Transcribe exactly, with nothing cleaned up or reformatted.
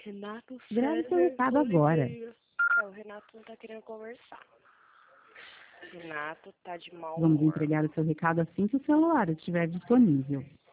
Renato Grave seu César recado agora. Oliveira. É, o Renato não tá querendo conversar. Renato tá de mau Vamos humor. entregar o seu recado assim que o celular estiver disponível.